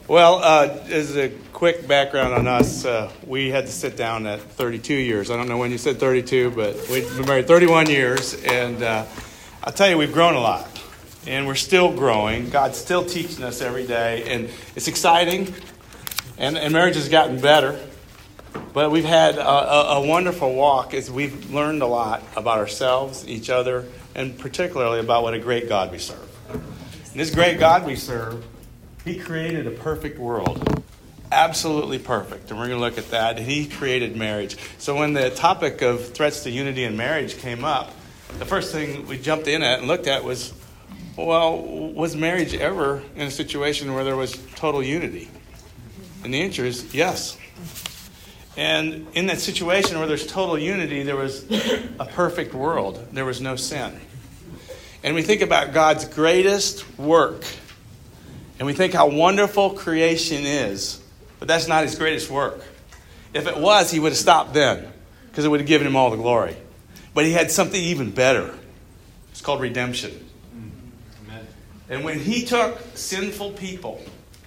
Well, as a quick background on us, we had to sit down at 32 years. I don't know when you said 32, but we've been married 31 years. And I'll tell you, we've grown a lot. And we're still growing. God's still teaching us every day. And it's exciting. And marriage has gotten better. But we've had a wonderful walk as we've learned a lot about ourselves, each other, and particularly about what a great God we serve. And this great God we serve, He created a perfect world. Absolutely perfect. And we're going to look at that. He created marriage. So when the topic of threats to unity in marriage came up, the first thing we jumped in at and looked at was, well, was marriage ever in a situation where there was total unity? And the answer is yes. And in that situation where there's total unity, there was a perfect world. There was no sin. And we think about God's greatest work. And we think how wonderful creation is. But that's not His greatest work. If it was, He would have stopped then. Because it would have given Him all the glory. But He had something even better. It's called redemption. Amen. And when He took sinful people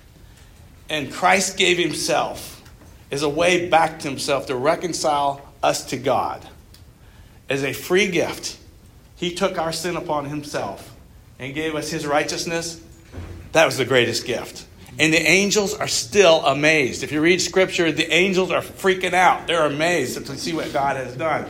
and Christ gave Himself as a way back to Himself to reconcile us to God, as a free gift, He took our sin upon Himself and gave us His righteousness. That was the greatest gift. And the angels are still amazed. If you read Scripture, the angels are freaking out. They're amazed to see what God has done.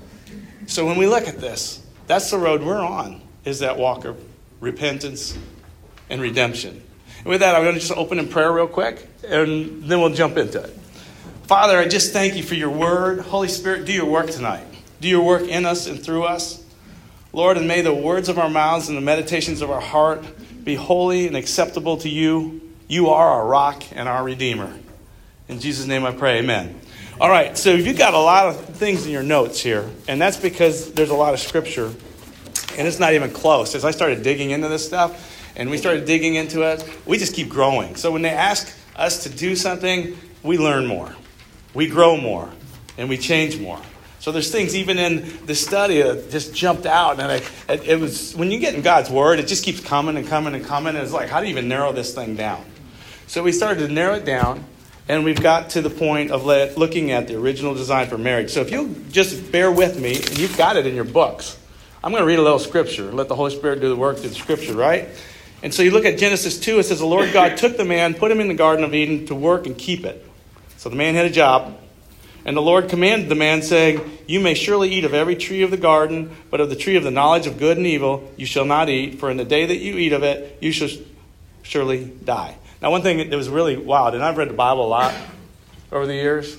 So when we look at this, that's the road we're on, is that walk of repentance and redemption. And with that, I'm going to just open in prayer real quick, and then we'll jump into it. Father, I just thank You for Your word. Holy Spirit, do Your work tonight. Do Your work in us and through us. Lord, and may the words of our mouths and the meditations of our heart be holy and acceptable to You. You are our rock and our Redeemer. In Jesus' name I pray, amen. All right, so you've got a lot of things in your notes here, and that's because there's a lot of Scripture, and it's not even close. As I started digging into this stuff, and we started digging into it, we just keep growing. So when they ask us to do something, we learn more. We grow more, and we change more. So there's things even in the study that just jumped out. And it was when you get in God's Word, it just keeps coming and coming and coming. And it's like, how do you even narrow this thing down? So we started to narrow it down, and we've got to the point of looking at the original design for marriage. So if you'll just bear with me, and you've got it in your books, I'm going to read a little Scripture and let the Holy Spirit do the work through the Scripture, right? And so you look at Genesis 2, it says, the Lord God took the man, put him in the Garden of Eden to work and keep it. So the man had a job. And the Lord commanded the man, saying, you may surely eat of every tree of the garden, but of the tree of the knowledge of good and evil you shall not eat, for in the day that you eat of it, you shall surely die. Now, one thing that was really wild, and I've read the Bible a lot over the years,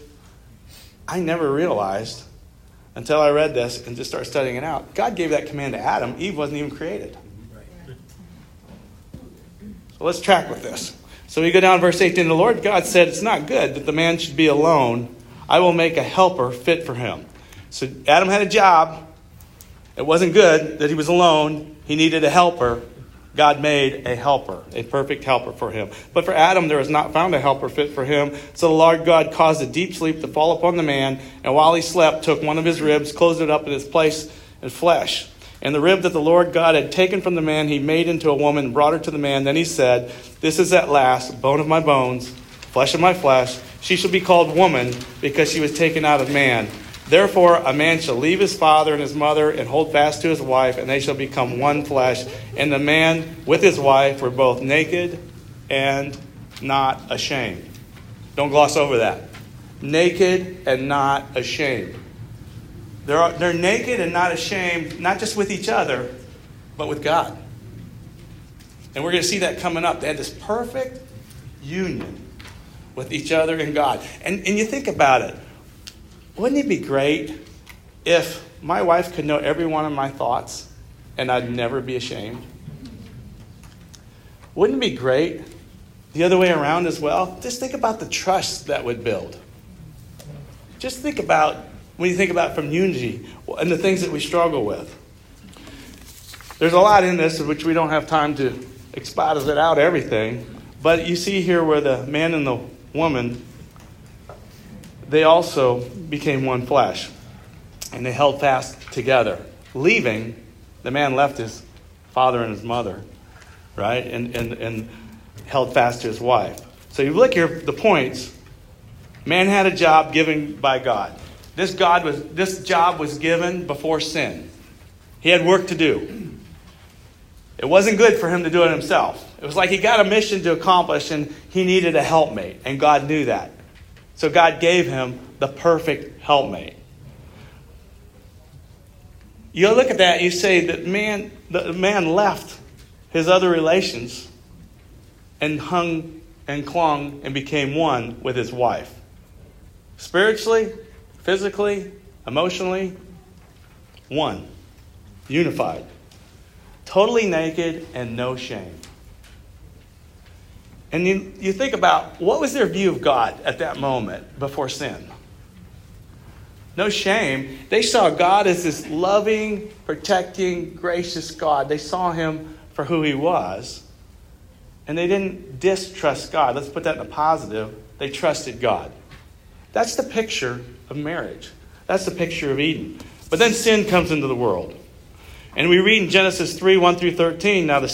I never realized until I read this and just started studying it out, God gave that command to Adam. Eve wasn't even created. So let's track with this. So we go down to verse 18. The Lord God said, it's not good that the man should be alone. I will make a helper fit for him. So Adam had a job. It wasn't good that he was alone. He needed a helper. God made a helper, a perfect helper for him. But for Adam, there was not found a helper fit for him. So the Lord God caused a deep sleep to fall upon the man. And while he slept, took one of his ribs, closed it up in its place and flesh. And the rib that the Lord God had taken from the man, He made into a woman and brought her to the man. Then He said, this is at last bone of my bones, flesh of my flesh. She shall be called woman because she was taken out of man. Therefore, a man shall leave his father and his mother and hold fast to his wife, and they shall become one flesh. And the man with his wife were both naked and not ashamed. Don't gloss over that. Naked and not ashamed. They're naked and not ashamed, not just with each other, but with God. And we're going to see that coming up. They had this perfect union with each other and God. And you think about it. Wouldn't it be great if my wife could know every one of my thoughts and I'd never be ashamed? Wouldn't it be great the other way around as well? Just think about the trust that would build. Just think about, when you think about from unity and the things that we struggle with. There's a lot in this of which we don't have time to exposit out everything. But you see here where the man and the woman, they also became one flesh. And they held fast together. Leaving, the man left his father and his mother, right? And held fast to his wife. So you look here, the points. Man had a job given by God. This job was given before sin. He had work to do. It wasn't good for him to do it himself. It was like he got a mission to accomplish and he needed a helpmate. And God knew that. So God gave him the perfect helpmate. You look at that and you say that the man left his other relations and hung and clung and became one with his wife. Spiritually, physically, emotionally, one. Unified. Totally naked and no shame. And you think about, what was their view of God at that moment before sin? No shame. They saw God as this loving, protecting, gracious God. They saw him for who he was. And they didn't distrust God. Let's put that in a positive. They trusted God. That's the picture of marriage. That's the picture of Eden. But then sin comes into the world. And we read in Genesis 3, 1 through 13, now the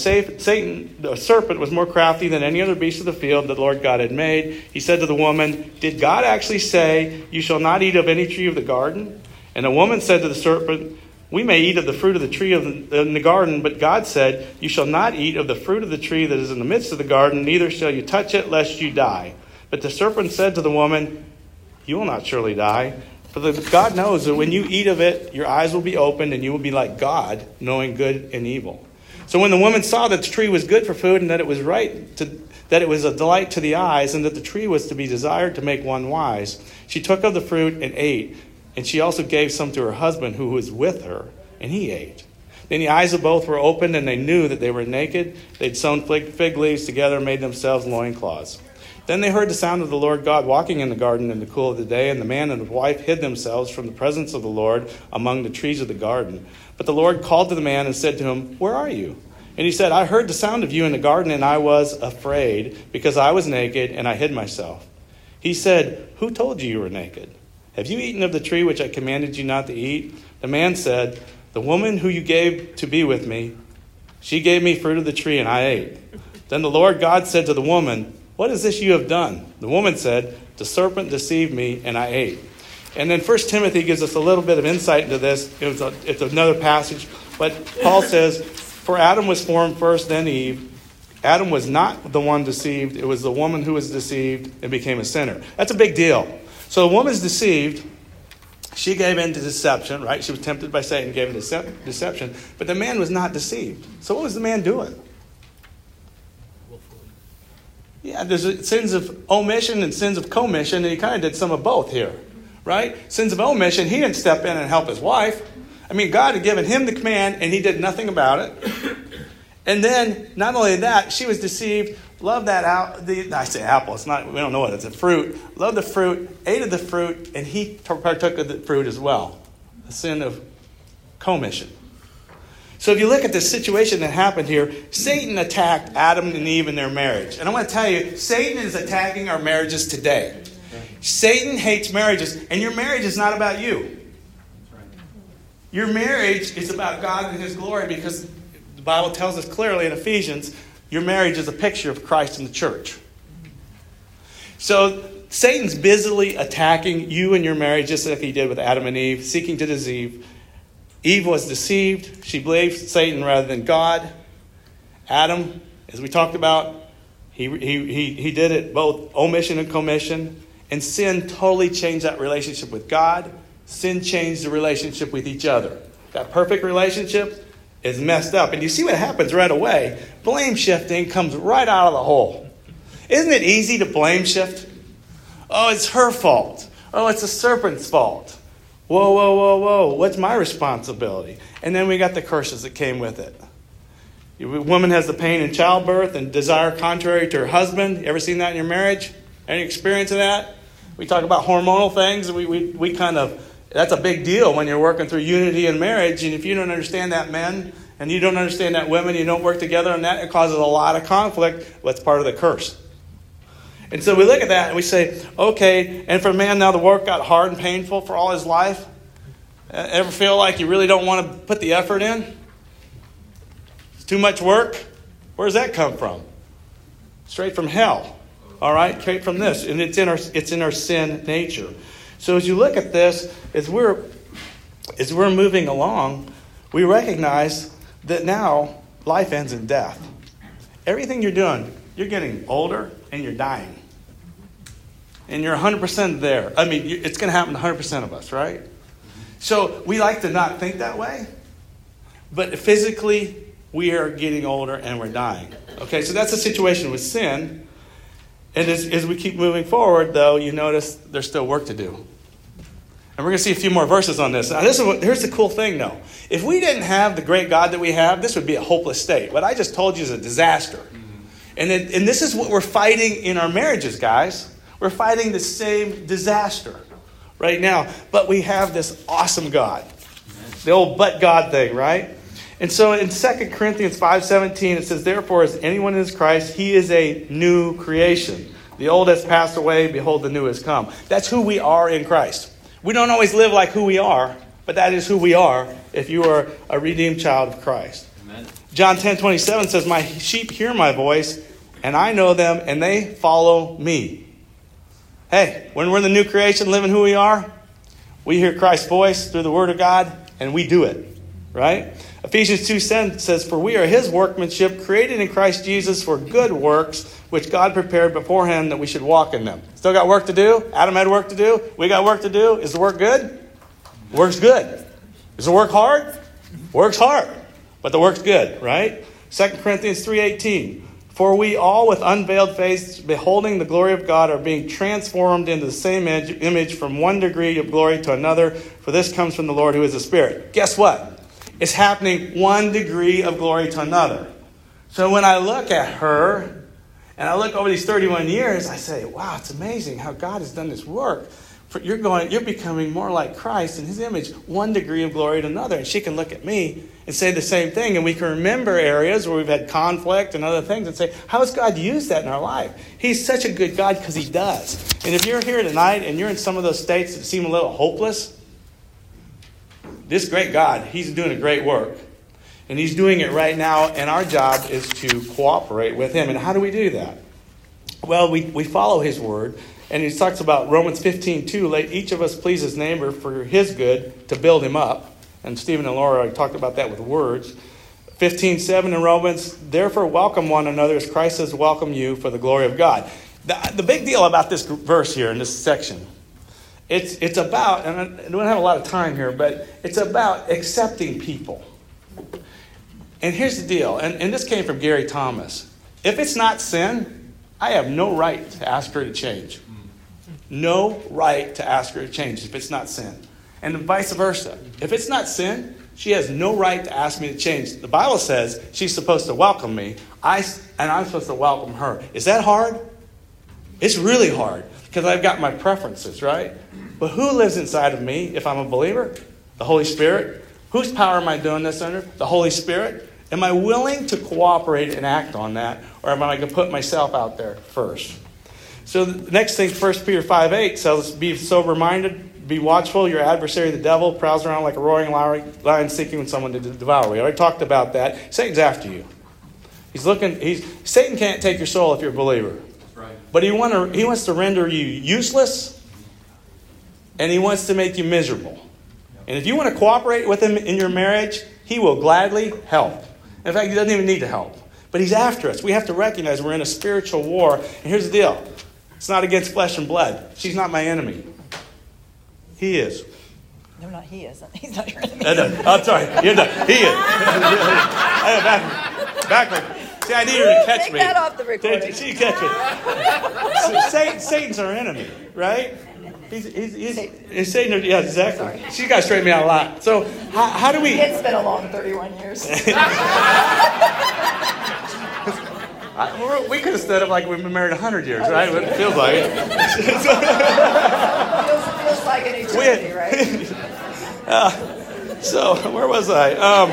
serpent was more crafty than any other beast of the field that the Lord God had made. He said to the woman, did God actually say, you shall not eat of any tree of the garden? And the woman said to the serpent, we may eat of the fruit of the tree in the garden, but God said, you shall not eat of the fruit of the tree that is in the midst of the garden, neither shall you touch it, lest you die. But the serpent said to the woman, you will not surely die. For God knows that when you eat of it, your eyes will be opened and you will be like God, knowing good and evil. So when the woman saw that the tree was good for food and that it was that it was a delight to the eyes and that the tree was to be desired to make one wise, she took of the fruit and ate. And she also gave some to her husband who was with her, and he ate. Then the eyes of both were opened and they knew that they were naked. They'd sewn fig leaves together and made themselves loincloths. Then they heard the sound of the Lord God walking in the garden in the cool of the day, and the man and his wife hid themselves from the presence of the Lord among the trees of the garden. But the Lord called to the man and said to him, where are you? And he said, I heard the sound of you in the garden, and I was afraid, because I was naked, and I hid myself. He said, who told you you were naked? Have you eaten of the tree which I commanded you not to eat? The man said, the woman who you gave to be with me, she gave me fruit of the tree, and I ate. Then the Lord God said to the woman, what is this you have done? The woman said, the serpent deceived me, and I ate. And then 1 Timothy gives us a little bit of insight into this. It's another passage. But Paul says, for Adam was formed first, then Eve. Adam was not the one deceived. It was the woman who was deceived and became a sinner. That's a big deal. So the woman's deceived. She gave in to deception, right? She was tempted by Satan, gave in to deception. But the man was not deceived. So what was the man doing? Yeah, there's sins of omission and sins of commission, and he kind of did some of both here, right? Sins of omission, he didn't step in and help his wife. I mean, God had given him the command, and he did nothing about it. And then, not only that, she was deceived, loved that I say apple, it's not, we don't know what it's a fruit. Loved the fruit, ate of the fruit, and he partook of the fruit as well. The sin of commission. So if you look at the situation that happened here, Satan attacked Adam and Eve in their marriage. And I want to tell you, Satan is attacking our marriages today. Satan hates marriages, and your marriage is not about you. Your marriage is about God and his glory, because the Bible tells us clearly in Ephesians, your marriage is a picture of Christ and the church. So Satan's busily attacking you and your marriage, just like he did with Adam and Eve, seeking to deceive. Eve was deceived. She believed Satan rather than God. Adam, as we talked about, he did it both omission and commission. And sin totally changed that relationship with God. Sin changed the relationship with each other. That perfect relationship is messed up. And you see what happens right away. Blame shifting comes right out of the hole. Isn't it easy to blame shift? Oh, it's her fault. Oh, it's the serpent's fault. Whoa, whoa, whoa, whoa. What's my responsibility? And then we got the curses that came with it. A woman has the pain in childbirth and desire contrary to her husband. You ever seen that in your marriage? Any experience of that? We talk about hormonal things. We kind of, that's a big deal when you're working through unity in marriage. And if you don't understand that, men, and you don't understand that, women, you don't work together on that, it causes a lot of conflict. That's part of the curse. And so we look at that and we say, okay, and for a man now the work got hard and painful for all his life. Ever feel like you really don't want to put the effort in? It's too much work? Where does that come from? Straight from hell. All right, straight from this, and it's in our sin nature. So as you look at this, as we're moving along, we recognize that now life ends in death. Everything you're doing, you're getting older and you're dying. And you're 100% there. I mean, it's going to happen to 100% of us, right? So we like to not think that way. But physically, we are getting older and we're dying. Okay, so that's the situation with sin. And as we keep moving forward, though, you notice there's still work to do. And we're going to see a few more verses on this. Now, here's the cool thing, though. If we didn't have the great God that we have, this would be a hopeless state. What I just told you is a disaster. And this is what we're fighting in our marriages, guys. We're fighting the same disaster right now. But we have this awesome God. The old but God thing, right? And so in 2 Corinthians 5:17, it says, therefore, as anyone is Christ, he is a new creation. The old has passed away. Behold, the new has come. That's who we are in Christ. We don't always live like who we are, but that is who we are if you are a redeemed child of Christ. Amen. John 10:27 says, my sheep hear my voice, and I know them, and they follow me. Hey, when we're in the new creation, living who we are, we hear Christ's voice through the Word of God, and we do it, right? Ephesians 2:10 says, for we are his workmanship, created in Christ Jesus for good works, which God prepared beforehand that we should walk in them. Still got work to do? Adam had work to do? We got work to do? Is the work good? Work's good. Is the work hard? Work's hard. But the work's good, right? 2 Corinthians 3:18. For we all with unveiled face, beholding the glory of God, are being transformed into the same image from one degree of glory to another. For this comes from the Lord who is the Spirit. Guess what? It's happening one degree of glory to another. So when I look at her, and I look over these 31 years, I say, wow, it's amazing how God has done this work. You're becoming more like Christ in his image, one degree of glory to another. And she can look at me and say the same thing. And we can remember areas where we've had conflict and other things and say, how has God used that in our life? He's such a good God because he does. And if you're here tonight and you're in some of those states that seem a little hopeless, this great God, he's doing a great work. And he's doing it right now. And our job is to cooperate with him. And how do we do that? Well, we follow his word. And he talks about Romans 15:2. Let each of us please his neighbor for his good to build him up. And Stephen and Laura talked about that with words. 15:7 in Romans. Therefore welcome one another as Christ has welcomed you for the glory of God. The big deal about this verse here in this section, it's about, and I don't have a lot of time here, but it's about accepting people. And here's the deal. And this came from Gary Thomas. If it's not sin, I have no right to ask her to change. No right to ask her to change if it's not sin. And vice versa. If it's not sin, she has no right to ask me to change. The Bible says she's supposed to welcome me, and I'm supposed to welcome her. Is that hard? It's really hard because I've got my preferences, right? But who lives inside of me if I'm a believer? The Holy Spirit. Whose power am I doing this under? The Holy Spirit. Am I willing to cooperate and act on that? Or am I going to put myself out there first? So the next thing, 1 Peter 5:8 says, be sober-minded, be watchful. Your adversary, the devil, prowls around like a roaring lion seeking someone to devour. We already talked about that. Satan's after you. Satan can't take your soul if you're a believer. That's right. But he wants to render you useless, and he wants to make you miserable. And if you want to cooperate with him in your marriage, he will gladly help. In fact, he doesn't even need to help. But he's after us. We have to recognize we're in a spiritual war. And here's the deal. It's not against flesh and blood. She's not my enemy. He is. No, not he isn't. He's not your enemy. I'm sorry. You're not. He is. Backward. See, I need her to catch me. Take that off the recording. She catch me. Satan's our enemy, right? He's Satan. Yeah, exactly. Sorry. She got straightened me out a lot. So how do we... It's been a long 31 years. We could have stood up like we've been married 100 years, right? But it feels like it. feels like an eternity, right? So, where was I?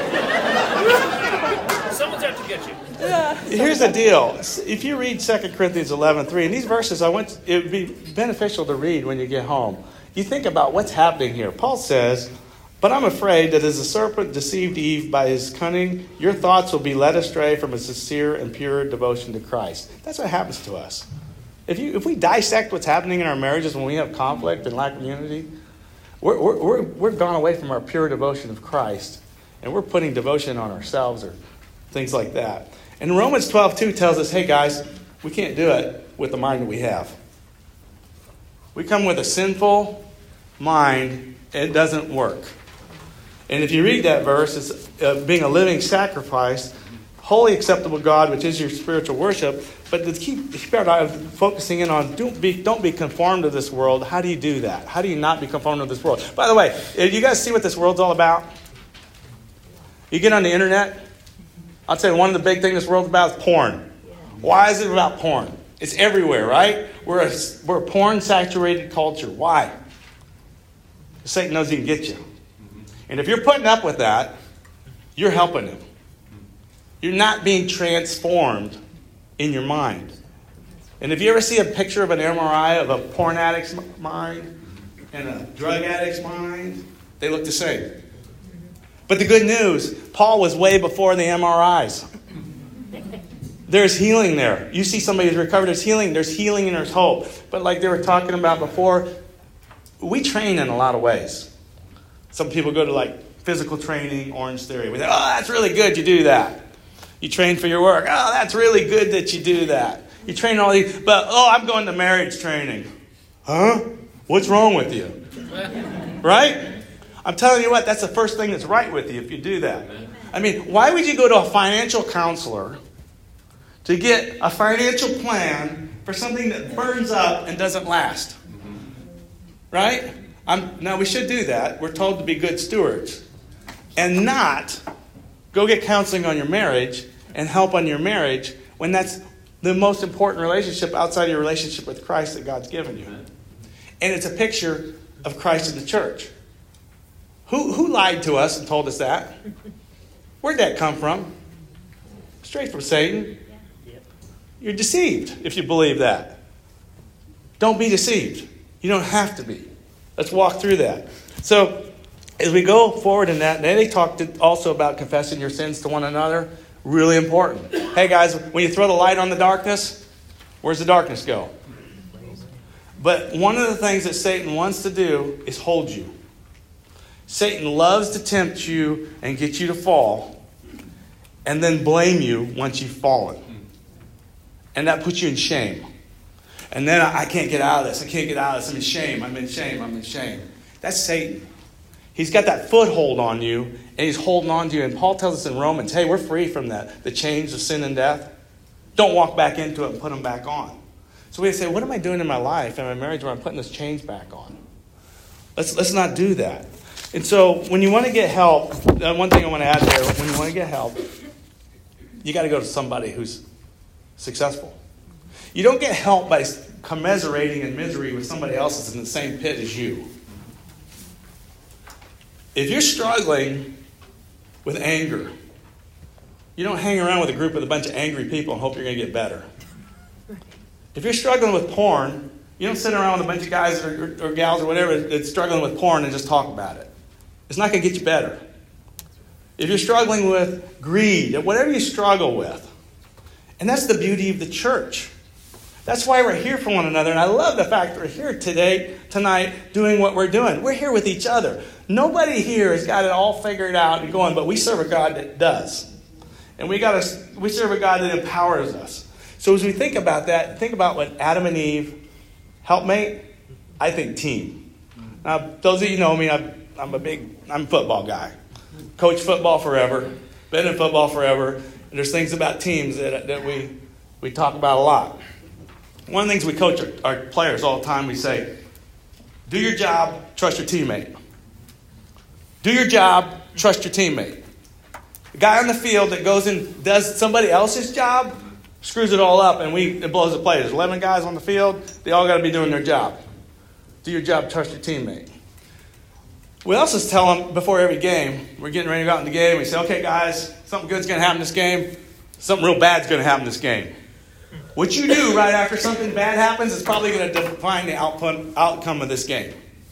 Someone's out to get you. Here's the deal. If you read 2 Corinthians 11:3, and these verses, it would be beneficial to read when you get home. You think about what's happening here. Paul says, but I'm afraid that as the serpent deceived Eve by his cunning, your thoughts will be led astray from a sincere and pure devotion to Christ. That's what happens to us. If we dissect what's happening in our marriages when we have conflict and lack of unity, we're gone away from our pure devotion of Christ, and we're putting devotion on ourselves or things like that. And Romans 12:2 tells us, hey guys, we can't do it with the mind that we have. We come with a sinful mind, and it doesn't work. And if you read that verse, it's being a living sacrifice, wholly acceptable God, which is your spiritual worship. But to keep focusing in on don't be conformed to this world. How do you do that? How do you not be conformed to this world? By the way, you guys see what this world's all about? You get on the internet, I'll tell you one of the big things this world's about is porn. Why is it about porn? It's everywhere, right? We're a porn-saturated culture. Why? Satan knows he can get you. And if you're putting up with that, you're helping him. You're not being transformed in your mind. And if you ever see a picture of an MRI of a porn addict's mind and a drug addict's mind, they look the same. But the good news, Paul was way before the MRIs. There's healing there. You see somebody who's recovered, there's healing and there's hope. But like they were talking about before, we train in a lot of ways. Some people go to like physical training, Orange Theory. We say, oh, that's really good you do that. You train for your work. Oh, that's really good that you do that. You train all these, but I'm going to marriage training. Huh? What's wrong with you? Right? I'm telling you what, that's the first thing that's right with you if you do that. I mean, why would you go to a financial counselor to get a financial plan for something that burns up and doesn't last? Right? Now, we should do that. We're told to be good stewards. And not go get counseling on your marriage and help on your marriage when that's the most important relationship outside your relationship with Christ that God's given you. And it's a picture of Christ in the church. Who lied to us and told us that? Where'd that come from? Straight from Satan. You're deceived if you believe that. Don't be deceived. You don't have to be. Let's walk through that. So, as we go forward in that, they talked also about confessing your sins to one another. Really important. Hey guys, when you throw the light on the darkness, where's the darkness go? But one of the things that Satan wants to do is hold you. Satan loves to tempt you and get you to fall and then blame you once you've fallen. And that puts you in shame. And then I can't get out of this. I can't get out of this. I'm in shame. I'm in shame. I'm in shame. That's Satan. He's got that foothold on you, and he's holding on to you. And Paul tells us in Romans, hey, we're free from that, the chains of sin and death. Don't walk back into it and put them back on. So we say, what am I doing in my life and my marriage where I'm putting those chains back on? Let's not do that. And so when you want to get help, one thing I want to add there, when you want to get help, you got to go to somebody who's successful. You don't get help by commiserating in misery with somebody else that's in the same pit as you. If you're struggling with anger, you don't hang around with a group with a bunch of angry people and hope you're going to get better. If you're struggling with porn, you don't sit around with a bunch of guys or gals or whatever that's struggling with porn and just talk about it. It's not going to get you better. If you're struggling with greed, whatever you struggle with, and that's the beauty of the church. That's why we're here for one another. And I love the fact we're here tonight, doing what we're doing. We're here with each other. Nobody here has got it all figured out and going, but we serve a God that does. And we serve a God that empowers us. So as we think about that, think about what Adam and Eve, helpmate, I think team. Now, those of you know me, I'm a football guy. Coached football forever. Been in football forever. And there's things about teams that we talk about a lot. One of the things we coach our players all the time, we say, do your job, trust your teammate. Do your job, trust your teammate. The guy on the field that goes and does somebody else's job screws it all up and it blows the play. There's 11 guys on the field. They all got to be doing their job. Do your job, trust your teammate. We also tell them before every game, we're getting ready to go out in the game, we say, okay, guys, something good's going to happen this game. Something real bad's going to happen this game. What you do right after something bad happens is probably going to define the outcome of this game.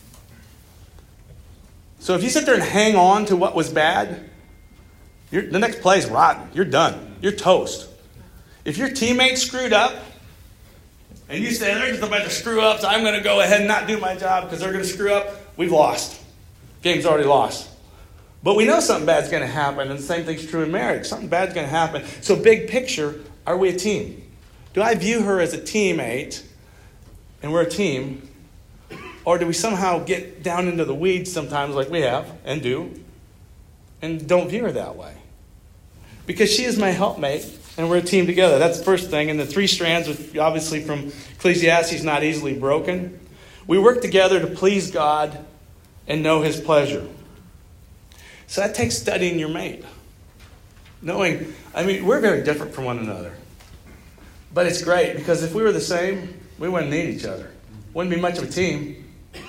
So if you sit there and hang on to what was bad, the next play is rotten. You're done. You're toast. If your teammate screwed up, and you say, they're just a bunch of screw-ups, I'm going to go ahead and not do my job because they're going to screw up, we've lost. Game's already lost. But we know something bad's going to happen, and the same thing's true in marriage. Something bad's going to happen. So big picture, are we a team? Do I view her as a teammate, and we're a team, or do we somehow get down into the weeds sometimes like we have and do, and don't view her that way? Because she is my helpmate, and we're a team together. That's the first thing. And the 3 strands, which obviously from Ecclesiastes, not easily broken. We work together to please God and know His pleasure. So that takes studying your mate. Knowing, we're very different from one another. But it's great, because if we were the same, we wouldn't need each other. Wouldn't be much of a team.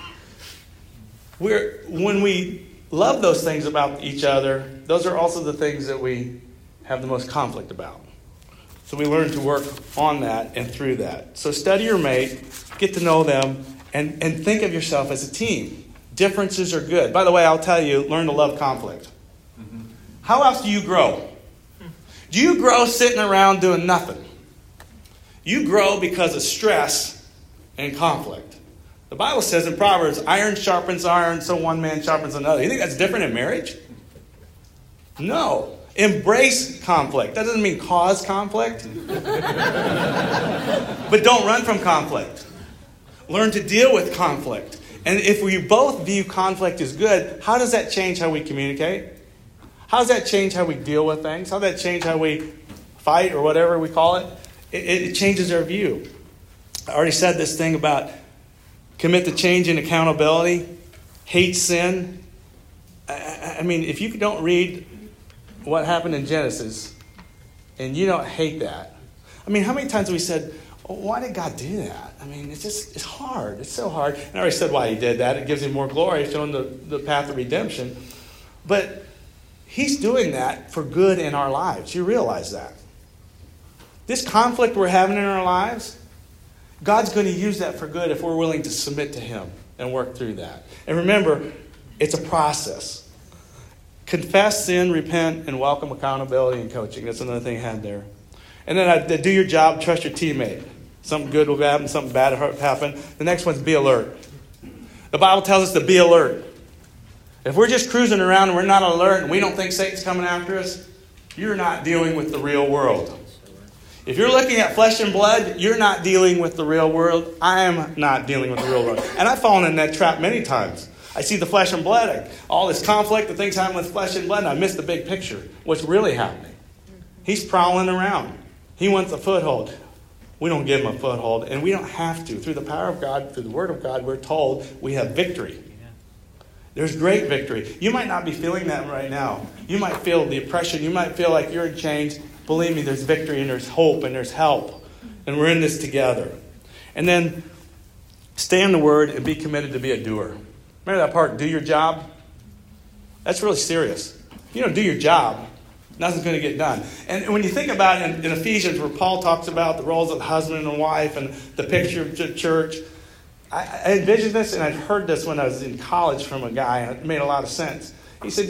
When we love those things about each other, those are also the things that we have the most conflict about. So we learn to work on that and through that. So study your mate, get to know them, and think of yourself as a team. Differences are good. By the way, I'll tell you, learn to love conflict. How else do you grow? Do you grow sitting around doing nothing? You grow because of stress and conflict. The Bible says in Proverbs, iron sharpens iron, so one man sharpens another. You think that's different in marriage? No. Embrace conflict. That doesn't mean cause conflict. But don't run from conflict. Learn to deal with conflict. And if we both view conflict as good, how does that change how we communicate? How does that change how we deal with things? How does that change how we fight or whatever we call it? It changes our view. I already said this thing about commit to change and accountability, hate sin. If you don't read what happened in Genesis and you don't hate that. How many times have we said, why did God do that? It's hard. It's so hard. And I already said why He did that. It gives Him more glory, showing the path of redemption. But He's doing that for good in our lives. You realize that. This conflict we're having in our lives, God's going to use that for good if we're willing to submit to Him and work through that. And remember, it's a process. Confess sin, repent, and welcome accountability and coaching. That's another thing I had there. And then do your job, trust your teammate. Something good will happen, something bad will happen. The next one's be alert. The Bible tells us to be alert. If we're just cruising around and we're not alert and we don't think Satan's coming after us, you're not dealing with the real world. If you're looking at flesh and blood, you're not dealing with the real world. I am not dealing with the real world. And I've fallen in that trap many times. I see the flesh and blood, all this conflict, the things happen with flesh and blood, and I miss the big picture. What's really happening? He's prowling around. He wants a foothold. We don't give him a foothold, and we don't have to. Through the power of God, through the Word of God, we're told we have victory. There's great victory. You might not be feeling that right now. You might feel the oppression. You might feel like you're in chains. Believe me, there's victory and there's hope and there's help. And we're in this together. And then stay in the Word and be committed to be a doer. Remember that part, do your job? That's really serious. If you don't do your job, nothing's going to get done. And when you think about it in Ephesians, where Paul talks about the roles of husband and wife and the picture of the church, I envisioned this, and I'd heard this when I was in college from a guy, and it made a lot of sense. He said,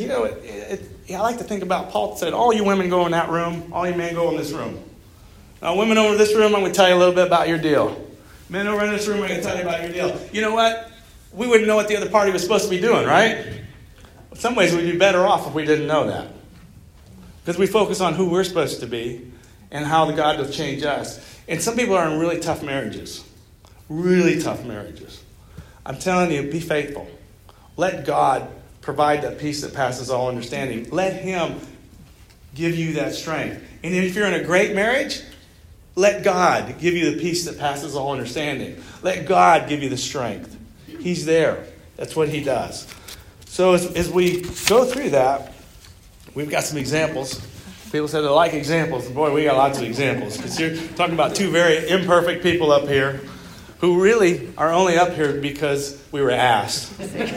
I like to think about, Paul said, all you women go in that room, all you men go in this room. Now, women over this room, I'm going to tell you a little bit about your deal. Men over in this room, I'm going to tell you about your deal. You know what? We wouldn't know what the other party was supposed to be doing, right? In some ways, we'd be better off if we didn't know that. Because we focus on who we're supposed to be and how the God will change us. And some people are in really tough marriages. Really tough marriages. I'm telling you, be faithful. Let God provide that peace that passes all understanding. Let Him give you that strength. And if you're in a great marriage, let God give you the peace that passes all understanding. Let God give you the strength. He's there. That's what He does. So as we go through that, we've got some examples. People said they like examples. Boy, we got lots of examples. Because you're talking about two very imperfect people up here who really are only up here because we were asked.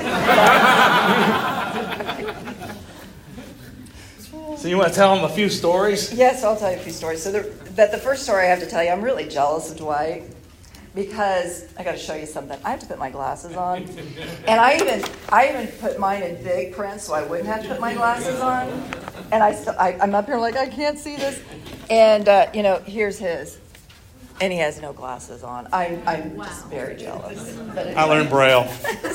So you want to tell them a few stories? Yes, I'll tell you a few stories. So the first story I have to tell you, I'm really jealous of Dwight because I got to show you something. I have to put my glasses on, and I even put mine in big print so I wouldn't have to put my glasses on. And I'm up here like I can't see this, and here's his. And he has no glasses on. I'm just very jealous. But anyway. I learned Braille.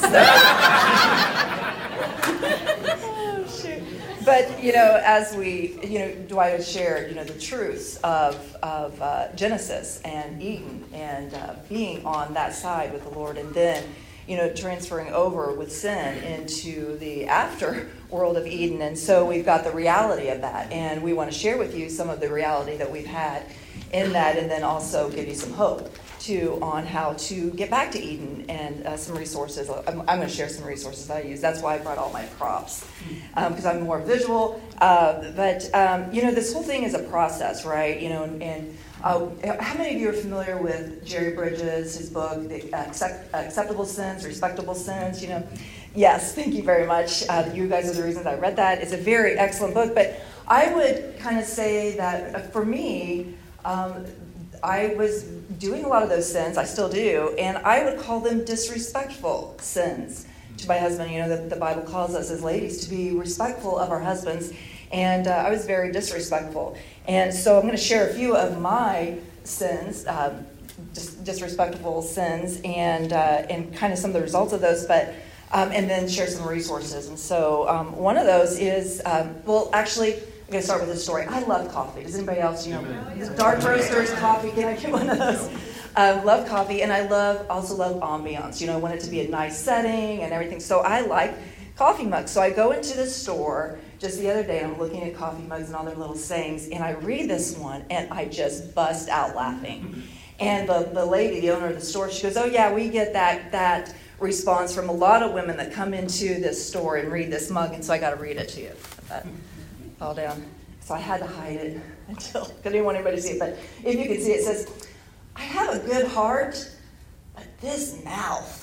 Oh, shoot. But, as we, Dwight has shared, the truths of Genesis and Eden and being on that side with the Lord, and then, transferring over with sin into the after world of Eden. And so we've got the reality of that. And we want to share with you some of the reality that we've had in that, and then also give you some hope too on how to get back to Eden, and some resources. I'm going to share some resources I use. That's why I brought all my props, because I'm more visual. But this whole thing is a process, right? How many of you are familiar with Jerry Bridges, his book, The Acceptable Sins, Respectable Sins? Yes, thank you very much. You guys are the reasons I read that. It's a very excellent book. But I would kind of say that for me, I was doing a lot of those sins, I still do, and I would call them disrespectful sins to my husband. The Bible calls us as ladies to be respectful of our husbands, and I was very disrespectful. And so I'm going to share a few of my sins, disrespectful sins, and kind of some of the results of those, but and then share some resources. And so one of those is, actually, I'm going to start with this story. I love coffee. Does anybody else, dark roasters, coffee? Can I get one of those? Love coffee, and I also love ambiance. I want it to be a nice setting and everything. So I like coffee mugs. So I go into the store just the other day, and I'm looking at coffee mugs and all their little sayings, and I read this one, and I just bust out laughing. And the lady, the owner of the store, she goes, "Oh yeah, we get that response from a lot of women that come into this store and read this mug," and so I got to read it to you. Fall down. So I had to hide it until I didn't want anybody to see it. But if you can see, it says, "I have a good heart, but this mouth."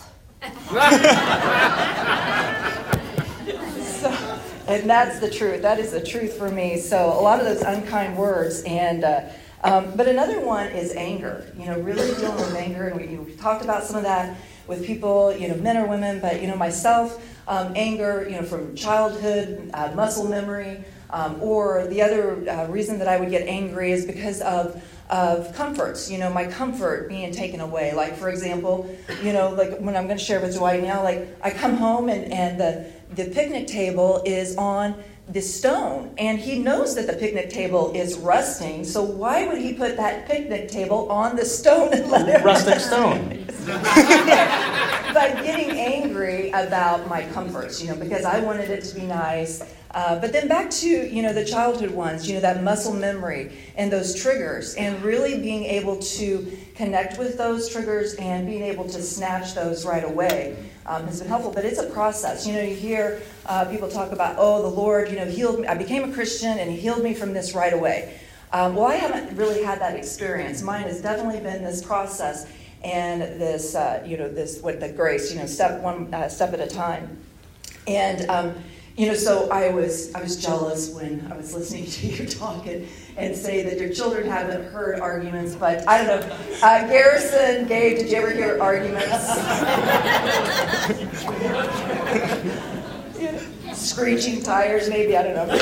And that's the truth. That is the truth for me. So a lot of those unkind words. And but another one is anger. Really dealing with anger. And we talked about some of that with people, men or women. But, myself, anger, from childhood, muscle memory. Or the other reason that I would get angry is because of comforts, my comfort being taken away. Like, for example, like when I'm going to share with Dwight now, like I come home and the picnic table is on the stone, and he knows that the picnic table is rusting, so why would he put that picnic table on the stone and let it rustic stone? But getting angry about my comforts, because I wanted it to be nice. But then back to, the childhood ones, that muscle memory and those triggers, and really being able to connect with those triggers and being able to snatch those right away has been helpful. But it's a process. You hear people talk about, the Lord, healed me. I became a Christian and he healed me from this right away. Well, I haven't really had that experience. Mine has definitely been this process and this, the grace, step at a time. And, so I was jealous when I was listening to you talk and say that your children haven't heard arguments, but I don't know. Garrison, Gabe, did you ever hear arguments? Screeching tires, maybe, I don't know.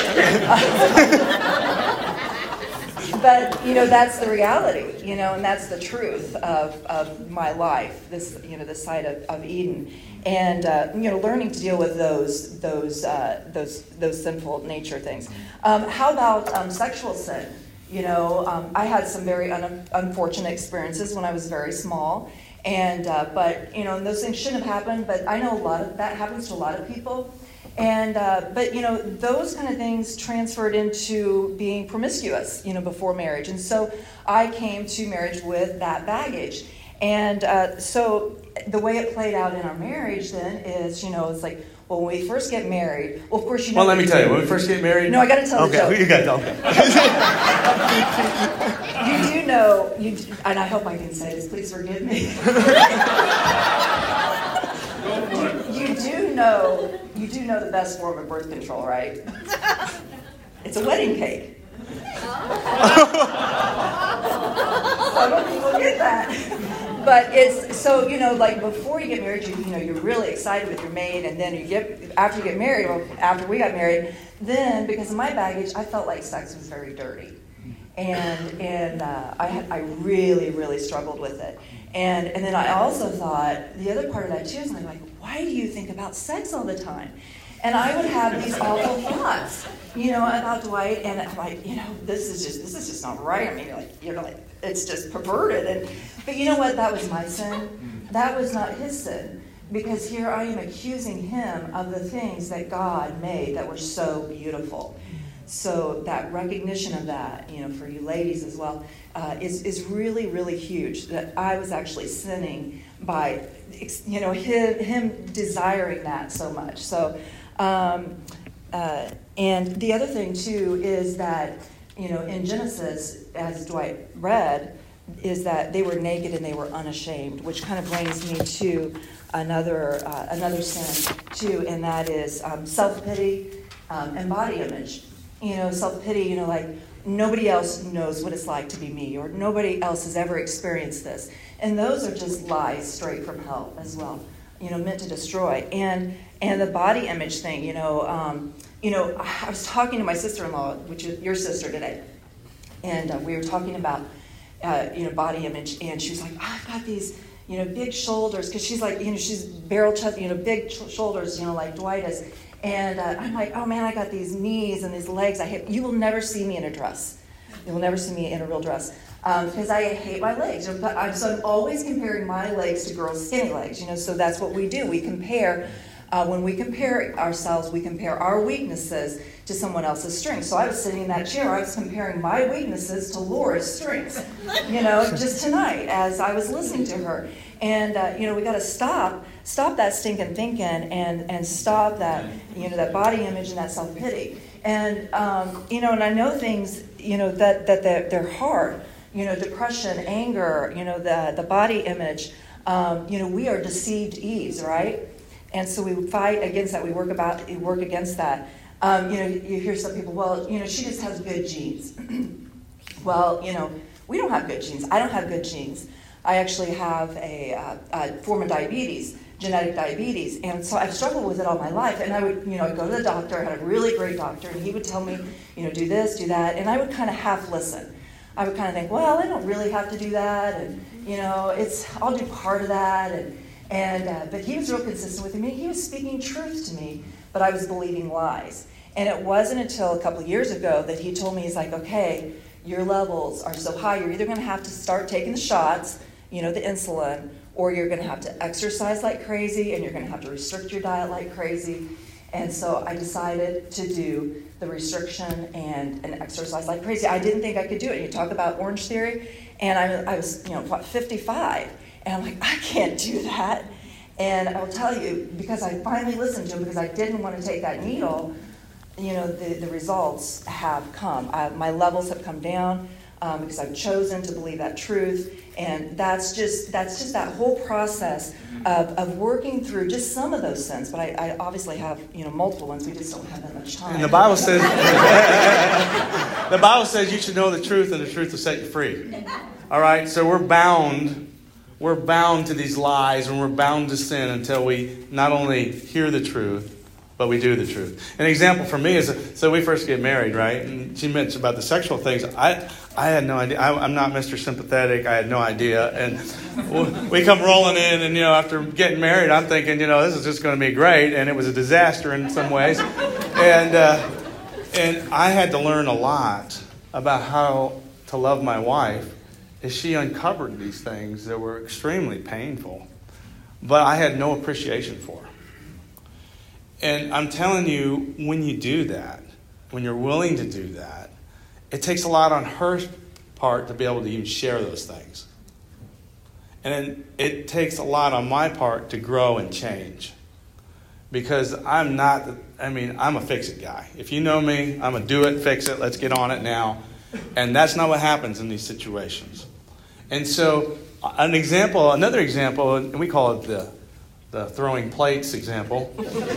But, that's the reality, and that's the truth of my life, this, this side of Eden. And, learning to deal with those sinful nature things. How about sexual sin? I had some very unfortunate experiences when I was very small. And, but, those things shouldn't have happened, but I know a lot of that happens to a lot of people. And, but, those kind of things transferred into being promiscuous, before marriage. And so I came to marriage with that baggage. And so the way it played out in our marriage then is, it's like, well, when we first get married, well, of course, Well, let me tell you, when we first get married... No, I got to tell the joke. Okay, you got to tell me. You do know, and I hope I can say this, please forgive me. You do know the best form of birth control, right? It's a wedding cake. Some people get that. But it's so, like before you get married, you're really excited with your mate, and then after you get married, or after we got married, then because of my baggage, I felt like sex was very dirty. And I really, really struggled with it. And then I also thought, the other part of that too is I'm like, why do you think about sex all the time? And I would have these awful thoughts, about Dwight, and I'm like, this is just not right. I mean, it's just perverted. But you know what? That was my sin. That was not his sin. Because here I am accusing him of the things that God made that were so beautiful. So that recognition of that, for you ladies as well, is really, really huge. That I was actually sinning by, him desiring that so much. So, and the other thing too is that, in Genesis, as Dwight read, is that they were naked and they were unashamed, which kind of brings me to another sin too, and that is self-pity and body image. Self-pity, like nobody else knows what it's like to be me, or nobody else has ever experienced this. And those are just lies straight from hell as well, meant to destroy. And the body image thing, I was talking to my sister-in-law, which is your sister today, and we were talking about, body image, and she was like, I've got these, big shoulders, because she's like, she's barrel chest, big shoulders, like Dwight is. And I'm like, oh man, I got these knees and these legs. You will never see me in a dress. You will never see me in a real dress. Because I hate my legs. So I'm always comparing my legs to girls' skinny legs. So that's what we do. We compare. When we compare ourselves, we compare our weaknesses to someone else's strengths. So I was sitting in that chair. I was comparing my weaknesses to Laura's strengths. Just tonight as I was listening to her. And, we got to stop that stinking thinking and stop that, that body image and that self-pity. And, and I know things, that they're hard, depression, anger, the body image, we are deceived Eves, right? And so we fight against that. We work against that. You hear some people, well, she just has good genes. Well, we don't have good genes. I don't have good genes. I actually have a form of diabetes, genetic diabetes, and so I've struggled with it all my life. And I would, I'd go to the doctor. I had a really great doctor, and he would tell me, do this, do that, and I would kind of half listen. I would kind of think, well, I don't really have to do that, and I'll do part of that, but he was real consistent with me. He was speaking truth to me, but I was believing lies. And it wasn't until a couple of years ago that he told me, he's like, okay, your levels are so high, you're either going to have to start taking the shots, the insulin, or you're going to have to exercise like crazy, and you're going to have to restrict your diet like crazy. And so I decided to do the restriction and exercise like crazy. I didn't think I could do it. You talk about Orange Theory, and I was 55, and I'm like, I can't do that. And I will tell you, because I finally listened to him, because I didn't want to take that needle, the results have come. My levels have come down because I've chosen to believe that truth. And that's just that whole process of working through just some of those sins. But I obviously have multiple ones. We just don't have that much time. And the Bible says you should know the truth, and the truth will set you free. All right, so we're bound to these lies, and we're bound to sin until we not only hear the truth, but we do the truth. An example for me is, so we first get married, right? And she mentioned about the sexual things. I had no idea. I'm not Mr. Sympathetic. I had no idea. And we come rolling in, and, after getting married, I'm thinking, this is just going to be great. And it was a disaster in some ways. And I had to learn a lot about how to love my wife as she uncovered these things that were extremely painful. But I had no appreciation for her. And I'm telling you, when you do that, when you're willing to do that, it takes a lot on her part to be able to even share those things. And then it takes a lot on my part to grow and change. Because I'm a fix-it guy. If you know me, I'm a do it, fix it, let's get on it now. And that's not what happens in these situations. And so another example, and we call it the throwing plates example.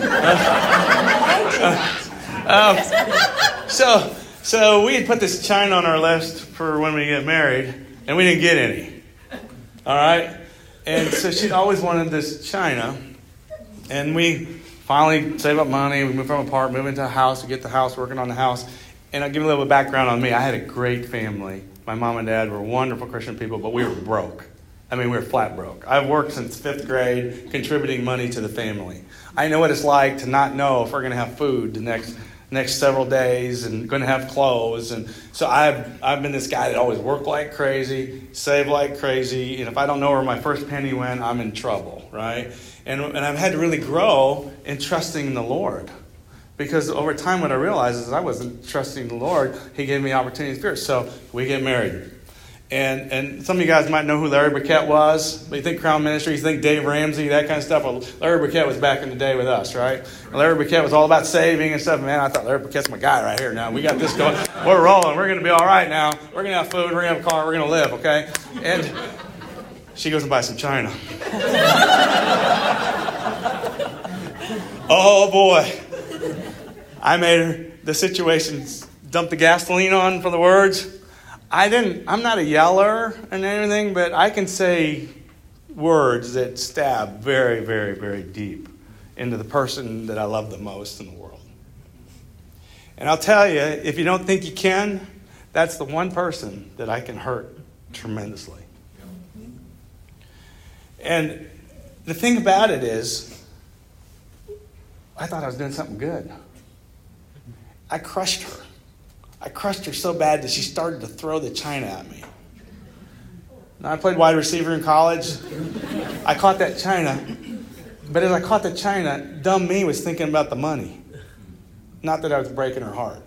So we had put this china on our list for when we get married, and we didn't get any. All right? And so she'd always wanted this china, and we finally save up money. We move from an apartment, move into a house, we get the house, working on the house. And I'll give you a little background on me. I had a great family. My mom and dad were wonderful Christian people, but we were broke. I mean, we were flat broke. I've worked since 5th grade, contributing money to the family. I know what it's like to not know if we're going to have food the next several days and going to have clothes. And so I've been this guy that always worked like crazy, saved like crazy. And if I don't know where my first penny went, I'm in trouble, right? And I've had to really grow in trusting in the Lord. Because over time, what I realized is I wasn't trusting the Lord. He gave me opportunity spirit. So we get married. And some of you guys might know who Larry Burkett was. But you think Crown Ministries, you think Dave Ramsey, that kind of stuff. Well, Larry Burkett was back in the day with us, right? And Larry Burkett was all about saving and stuff. Man, I thought Larry Burkett's my guy right here now. We got this going. We're rolling. We're going to be all right now. We're going to have food. We're going to have a car. We're going to live, okay? And she goes and buys some china. Oh, boy. I made her the situation, dumped the gasoline on for the words. I'm not a yeller and anything, but I can say words that stab very, very, very deep into the person that I love the most in the world. And I'll tell you, if you don't think you can, that's the one person that I can hurt tremendously. And the thing about it is, I thought I was doing something good. I crushed her. I crushed her so bad that she started to throw the china at me. Now, I played wide receiver in college. I caught that china. But as I caught the china, dumb me was thinking about the money. Not that I was breaking her heart.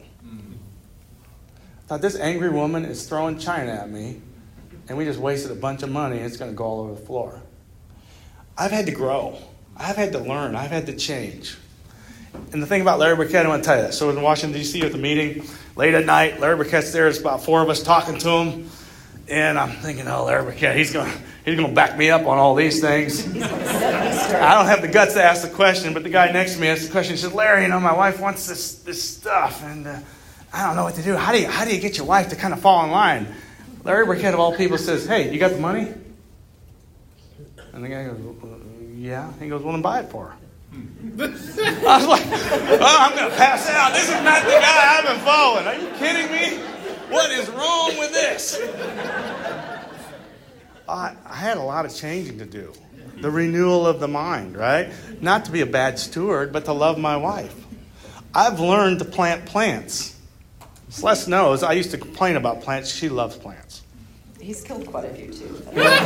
I thought, this angry woman is throwing china at me, and we just wasted a bunch of money, and it's going to go all over the floor. I've had to grow. I've had to learn. I've had to change. And the thing about Larry Burkett, I want to tell you that. So in Washington, D.C. at the meeting, late at night, Larry Burkett's there. It's about 4 of us talking to him. And I'm thinking, oh, Larry Burkett, he's going to back me up on all these things. I don't have the guts to ask the question, but the guy next to me asked the question. He said, Larry, my wife wants this stuff, and I don't know what to do. How do you get your wife to kind of fall in line? Larry Burkett, of all people, says, hey, you got the money? And the guy goes, yeah. He goes, well, then buy it for her. I was like, oh, I'm going to pass out. This is not the guy I've been following. Are you kidding me? What is wrong with this? I had a lot of changing to do. The renewal of the mind, right? Not to be a bad steward, but to love my wife. I've learned to plant plants. Celeste knows I used to complain about plants. She loves plants. He's killed quite a few, too.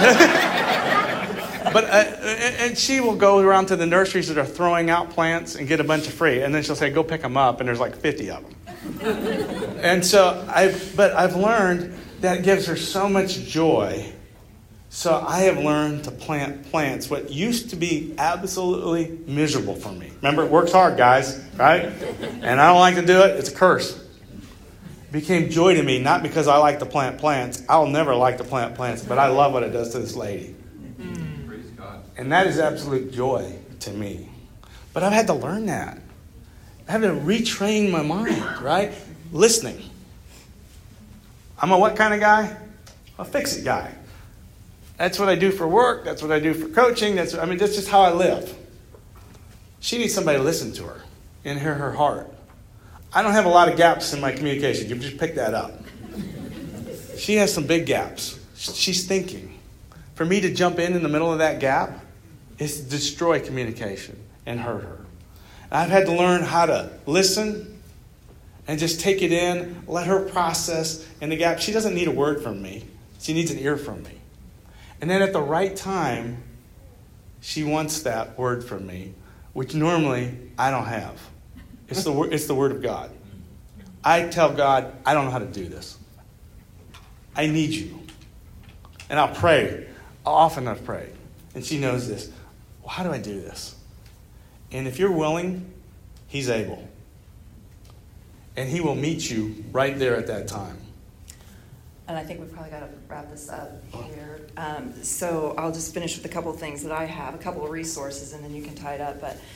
But and she will go around to the nurseries that are throwing out plants and get a bunch of free. And then she'll say, go pick them up. And there's like 50 of them. And so I've learned that gives her so much joy. So I have learned to plant plants, what used to be absolutely miserable for me. Remember, it works hard, guys, right? And I don't like to do it. It's a curse. It became joy to me, not because I like to plant plants. I'll never like to plant plants, but I love what it does to this lady. Praise God. And that is absolute joy to me. But I've had to learn that. I have to retrain my mind, right? Listening. I'm a what kind of guy? A fix-it guy. That's what I do for work. That's what I do for coaching. That's just how I live. She needs somebody to listen to her and hear her heart. I don't have a lot of gaps in my communication. You just pick that up. She has some big gaps. She's thinking. For me to jump in the middle of that gap is to destroy communication and hurt her. And I've had to learn how to listen and just take it in, let her process in the gap. She doesn't need a word from me. She needs an ear from me. And then at the right time, she wants that word from me, which normally I don't have. It's the word of God. I tell God, I don't know how to do this. I need you. And I'll pray. Often I've prayed. And she knows this. Well, how do I do this? And if you're willing, he's able. And he will meet you right there at that time. And I think we've probably got to wrap this up here. So I'll just finish with a couple of things that I have, a couple of resources, and then you can tie it up. But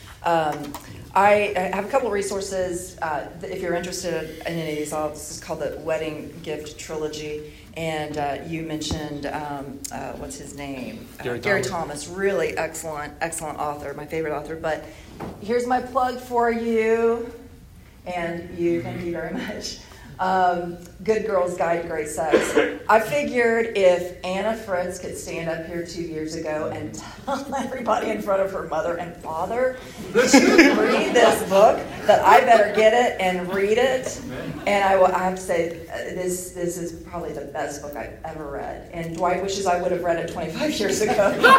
I have a couple of resources. If you're interested in any of these, this is called the Wedding Gift Trilogy. And you mentioned, what's his name? Gary Thomas. Really excellent author, my favorite author. But here's my plug for you. And you, thank you very much. Good Girls Guide to Great Sex. I figured if Anna Fritz could stand up here 2 years ago and tell everybody in front of her mother and father to read this book, that I better get it and read it. And I have to say, this is probably the best book I've ever read. And Dwight wishes I would have read it 25 years ago.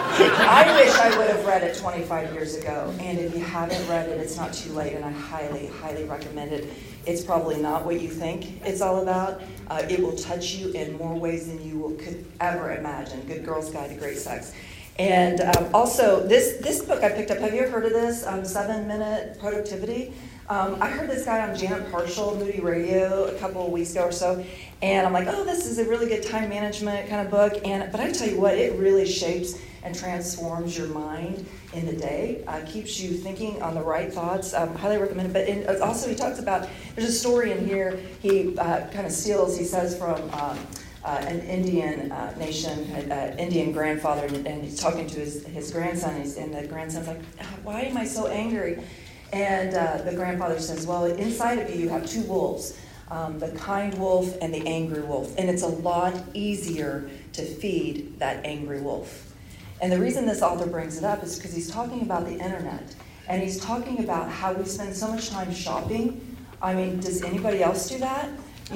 I wish I would have read it 25 years ago. And if you haven't read it, it's not too late, and I highly, highly recommend it. It's probably not what you think it's all about. It will touch you in more ways than you could ever imagine. Good Girls Guide to Great Sex. And also, this book I picked up, have you ever heard of this? 7-Minute Productivity. I heard this guy on Janet Parshall, Moody Radio, a couple of weeks ago or so. And I'm like, oh, this is a really good time management kind of book. But I tell you what, it really shapes and transforms your mind in the day, keeps you thinking on the right thoughts. Highly recommend it. But also he talks about, there's a story in here he kind of steals, he says, from an Indian nation, Indian grandfather, and he's talking to his grandson, and the grandson's like, why am I so angry? And the grandfather says, well, inside of you have two wolves, the kind wolf and the angry wolf. And it's a lot easier to feed that angry wolf. And the reason this author brings it up is because he's talking about the internet. And he's talking about how we spend so much time shopping. I mean, does anybody else do that?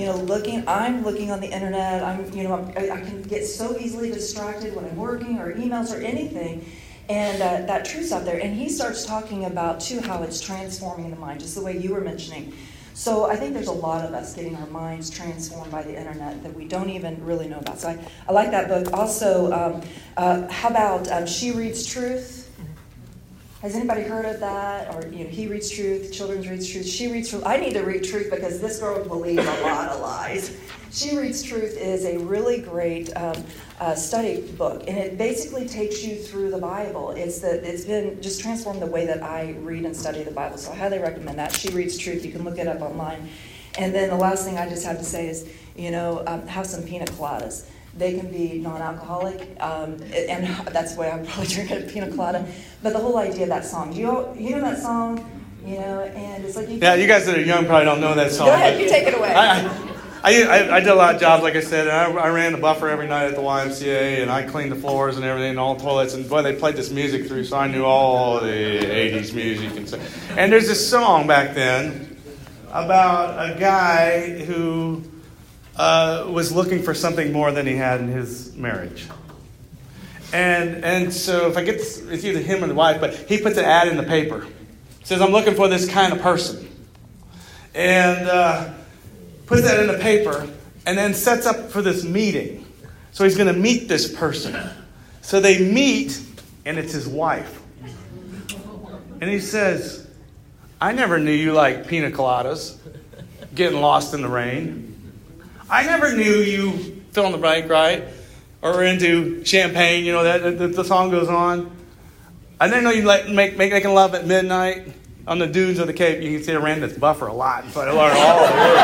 I'm looking on the internet. I can get so easily distracted when I'm working or emails or anything. And that truth's out there. And he starts talking about, too, how it's transforming the mind, just the way you were mentioning. So I think there's a lot of us getting our minds transformed by the internet that we don't even really know about. So I like that book. Also, how about She Reads Truth? Has anybody heard of that? Or, He Reads Truth, Children Reads Truth. She Reads Truth. I need to read Truth because this girl believes a lot of lies. She Reads Truth is a really great study book, and it basically takes you through the Bible. It's been just transformed the way that I read and study the Bible, so I highly recommend that. She Reads Truth. You can look it up online. And then the last thing I just have to say is, have some pina coladas. They can be non-alcoholic, and that's why I'm probably drinking a pina colada. But the whole idea of that song, you know that song? And it's like... you guys that are young probably don't know that song. Go ahead, you take it away. I did a lot of jobs, like I said, and I ran the buffer every night at the YMCA, and I cleaned the floors and everything, and all the toilets, and boy, they played this music through, so I knew all the 80s music. And there's this song back then about a guy who was looking for something more than he had in his marriage. And so if I get this, it's either him or the wife, but he puts an ad in the paper. Says, I'm looking for this kind of person. And puts that in the paper, and then sets up for this meeting. So he's going to meet this person. So they meet, and it's his wife. And he says, I never knew you liked pina coladas, getting lost in the rain. I never knew you, fill in the blank, right? Or into champagne, the song goes on. I didn't know you like making love at midnight. On the dunes of the Cape, you can see I ran this buffer a lot, so I learned all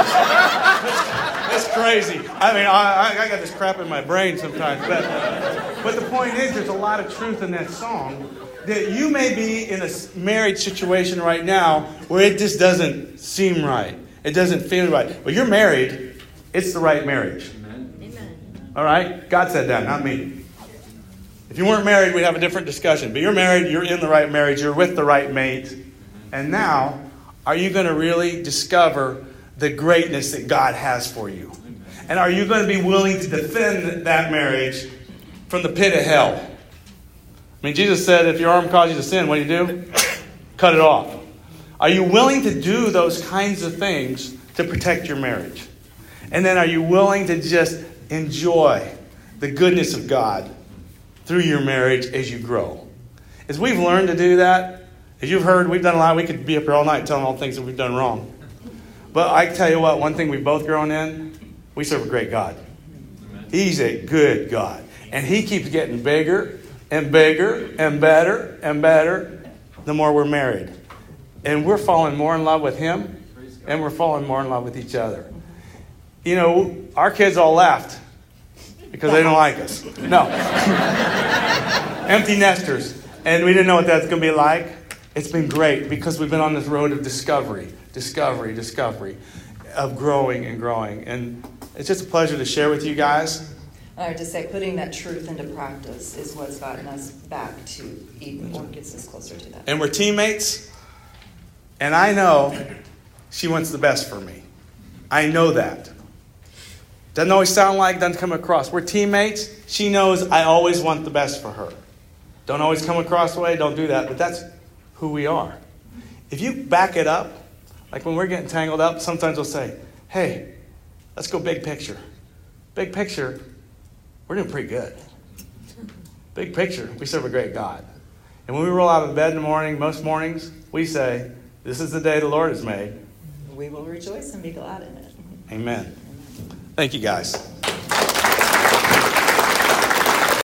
the words. It's crazy. I mean, I got this crap in my brain sometimes. But the point is, there's a lot of truth in that song. That you may be in a marriage situation right now where it just doesn't seem right. It doesn't feel right. But you're married. It's the right marriage. Amen. All right? God said that, not me. If you weren't married, we'd have a different discussion. But you're married. You're in the right marriage. You're with the right mate. And now, are you going to really discover the greatness that God has for you? And are you going to be willing to defend that marriage from the pit of hell? I mean, Jesus said, if your arm causes you to sin, what do? Cut it off. Are you willing to do those kinds of things to protect your marriage? And then are you willing to just enjoy the goodness of God through your marriage as you grow? As we've learned to do that, as you've heard, we've done a lot. We could be up here all night telling all the things that we've done wrong. But I tell you what, one thing we've both grown in, we serve a great God. He's a good God. And He keeps getting bigger and bigger and better and better the more we're married. And we're falling more in love with Him, and we're falling more in love with each other. Our kids all left because they don't like us. No. Empty nesters. And we didn't know what that's going to be like. It's been great because we've been on this road of discovery. of growing and growing. And it's just a pleasure to share with you guys. I would just say putting that truth into practice is what's gotten us back to Eden, or gets us closer to that. And we're teammates. And I know she wants the best for me. I know that. Doesn't always sound like, doesn't come across. We're teammates. She knows I always want the best for her. Don't always come across the way, don't do that. But that's who we are. If you back it up, like when we're getting tangled up, sometimes we'll say, hey, let's go big picture. Big picture, we're doing pretty good. Big picture, we serve a great God. And when we roll out of bed in the morning, most mornings, we say, this is the day the Lord has made. We will rejoice and be glad in it. Amen. Thank you, guys.